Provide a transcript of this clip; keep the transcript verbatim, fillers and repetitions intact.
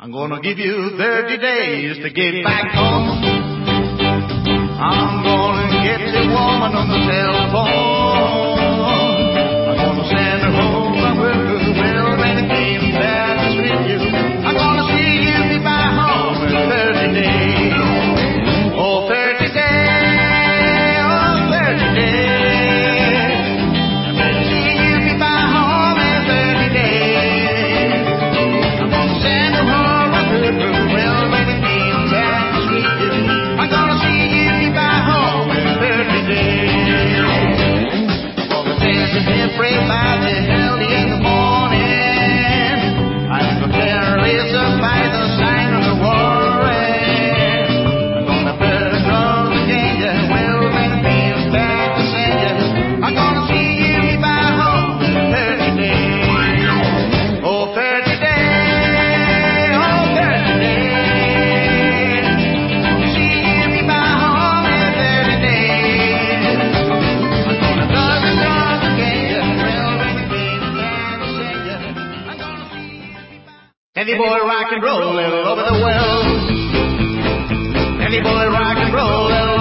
I'm gonna give you thirty days to get back home. I'm gonna get the woman on the cell phone. I'm gonna send her home from work. Well, when it came back to with you, I'm gonna see you be back home in thirty days. Oh, thirty days, oh, thirty days. I'm gonna see you be back home in thirty days. I'm gonna send her home from work. Well, when it came back to with you, I'm gonna see you be back home in thirty days. I'm gonna dance and pray by the early in the morning. I'm gonna carry us by the sign of the warren. I'm gonna burn all the danger. Well, when it comes back to send you, I'm gonna see you be back home in thirty days. Oh, thirty days, oh, thirty days. See you be back home in thirty days. I'm gonna dust and dust again. Well, when it comes back to send you, I'm gonna see you be back. Heavy boy rock and roll all over the world. Heavy boy rock and roll all